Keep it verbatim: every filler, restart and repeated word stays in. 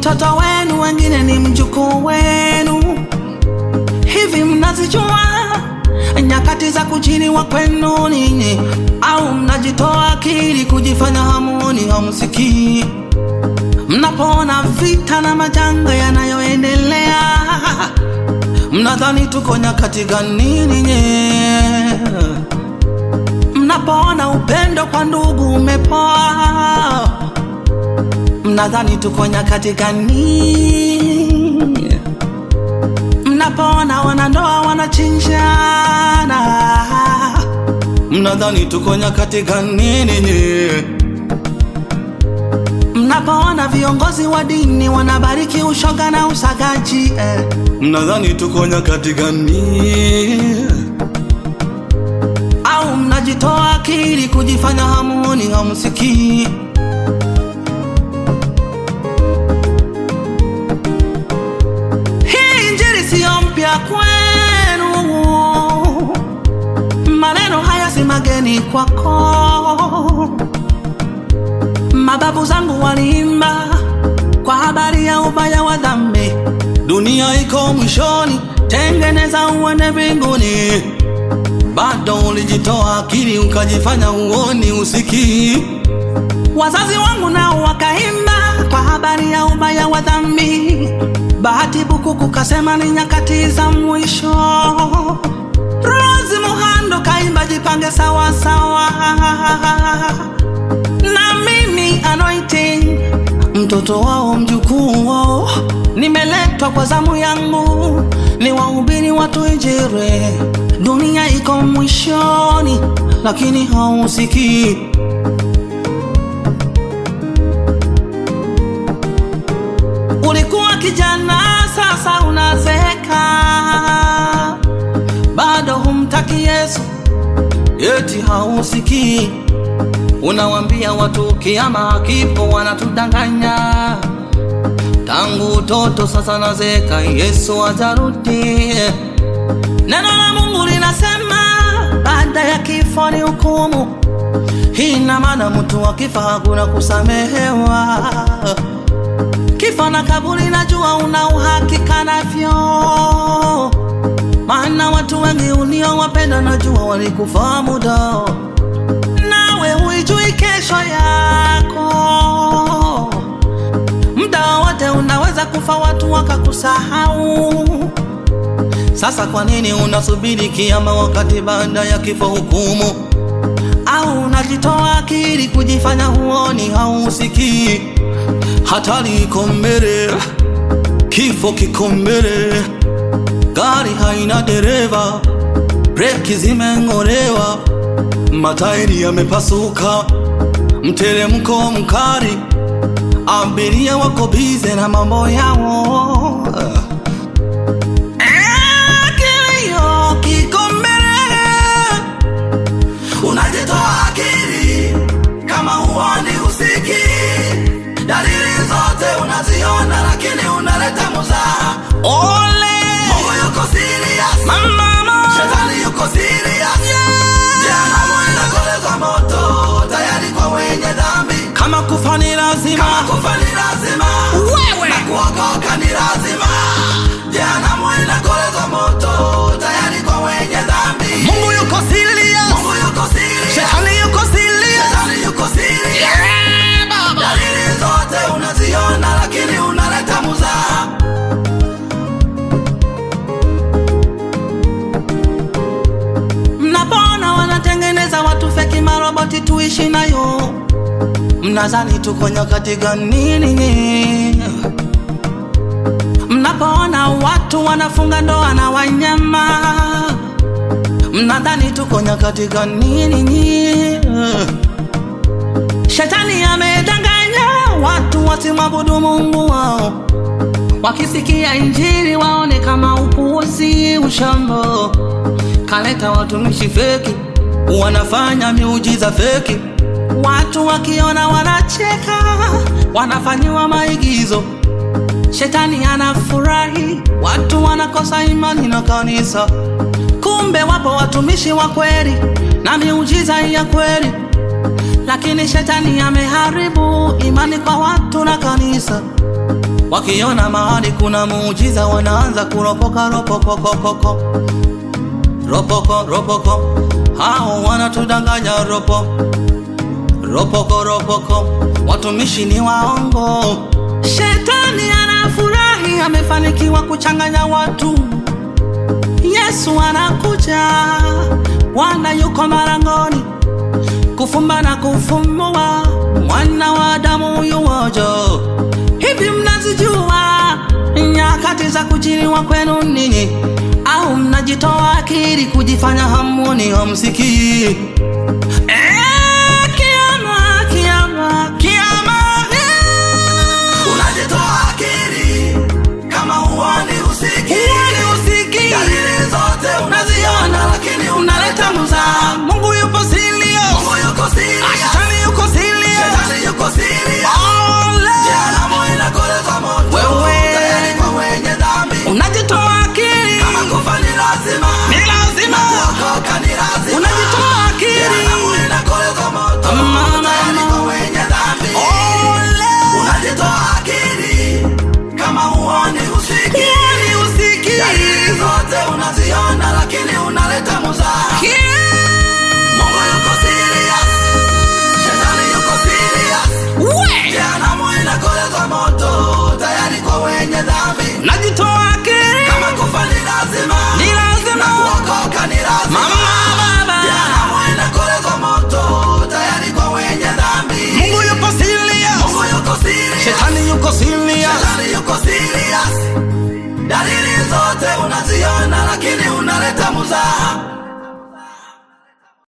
mtoto wenu, wengine ni mjukuu wenu. Hivi mnazijua nyakati za kujiniwa kwenu ninyi, au mnajitoa akili kujifanya hamuni hamsikii? Mnapoona vita na majanga yanayoendelea, mnadhani tuko nyakati gani ninyi? Mnapoona upendo kwa ndugu umepoa, mnadhani tuko nyakati gani? Mnapoona wanandoa wanachinjana, mnadhani tuko nyakati gani ninyi? Mnapoona viongozi wa dini wanabariki ushoga na usagaji, eh, mnadhani tuko nyakati gani? Au mnajitoa akili kujifanya hamuni hamsikii? Hii injili siyo mpya kwenu, maneno haya si mageni kwako. Mababu zangu waliimba kwa habari ya ubaya wa dhambi. Dunia iko mwishoni, tengeneza uende mbinguni. Bado ulijitoa akili ukajifanya uoni usikii. Wazazi wangu nao wakaimba kwa habari ya ubaya wa dhambi. Bahati Buku kukasema ni nyakati za mwisho. Rose Muhando kaimba jipange sawa sawa. Na mimi Anointing, mtoto wao mjukuu wao, nimeletwa kwa zamu yangu ni wahubiri watu injili. Dunia iko mwishoni, lakini hausikii. Ulikuwa kijana, sasa unazeeka, bado humtaki Yesu, eti hausikii. Unawambia watu kiama kipo, wanatudanganya. Tangu utoto sasa nazeeka, Yesu atarudi. Neno la Mungu linasema baada ya kifo ni hukumu. Hii ina maana mtu akifa hakuna kusamehewa. Kifo na kaburi najua una uhakika navyo, maana watu wengi uliowapenda najua walikufa muda. Nawe huijui kesho yako, muda wote unaweza kufa watu wakakusahau. Sasa kwa nini unasubiri kiama wakati baada ya kifo hukumu? Au unajitoa akili kujifanya huoni hausikii? Hatari iko mbele, kifo kiko mbele. Gari haina dereva, breki zimeng'olewa, matairi yamepasuka, mteremko mkali, abiria wako bize na mambo yao. Kilio kiko mbele, unajitoa akili kama huoni usikii. Dalili zote unaziona lakini unaleta mzaha. Ole, Mungu yuko serious, mama, shetani yuko serious, yeah. Jehanamu inakoleza moto tayari kwa wenye dhambi. Kama kufa ni lazima, kama kufa ni lazima, wewe na kuokoka ni lazima. Jehanamu inakoleza moto tayari kwa wenye dhambi. Mungu yuko serious, Mungu yuko serious, shetani yuko serious, shetani yuko serious, yeah, baba. Dalili zote unaziona lakini unaleta mzaha. Mnapona wanatengeneza watu feki maroboti tuishi nayo, mnadhani tuko nyakati gani ninyi? Mnapoona watu wanafunga ndoa na wanyama, mnadhani tuko nyakati gani ninyi? Shetani amedanganya watu wasimwabudu Mungu wao, wakisikia injili waone kama upuuzi, ushambo. Kaleta watumishi feki, wanafanya miujiza feki. Watu wakiona wanacheka, wanafanyiwa maigizo. Shetani anafurahi, watu wanakosa imani na kanisa. Kumbe wapo watumishi wa kweli na miujiza ya kweli, lakini shetani ameharibu imani kwa watu na kanisa. wakiona mahali kuna muujiza wanaanza kuropoka ropoko koko. Ropoko ropoko, hao wanatudanganya ropo. Ropoko ropoko, watumishi ni waongo. Shetani anafurahi amefanikiwa kuchanganya watu. Yesu anakuja, Bwana yuko marangoni, kufumba na kufumua, mwana wa Adamu yuojo. Hivi mnazijua nyakati za kujiriwa kwenu ninyi? Au mnajitoa akili kujifanya hamuni hamsikii? Eh, kiama, kiama, kiama. Unajitoa akili kama huoni usiki. Huoni usiki. Dalili zote unaziona lakini unaleta mzaha. Mungu yupo silio. Mungu yuko serious. Shetani yuko silio. Shetani yuko serious. Ole. Jehanamu inakoleza moto. Wewe. Tayari kwa wenye dhambi. Unajitoa akili. Kama kufa ni lazima. Ni lazima. Kuokoka ni lazima. Unajitoa akili. Jehanamu inakoleza moto. Mama. Tayari kwa wenye dhambi. Ole. Unajitoa akili kama huoni usiki. Huoni usiki. Dalili zote unaziona lakini unaleta mzaha. Mungu yuko serious. Shetani yuko serious. We. Jehanamu inakoleza moto tayari kwa wenye dhambi. Unajitoa akili. Kama kufa ni lazima. Ni lazima. Na kuokoka ni lazima. Mama baba. Jehanamu inakoleza moto tayari kwa wenye dhambi. Mungu yupo serious. Mungu yuko serious. Shetani yuko serious. Shetani yuko serious. Dalili zote unaziona lakini unaleta mzaha.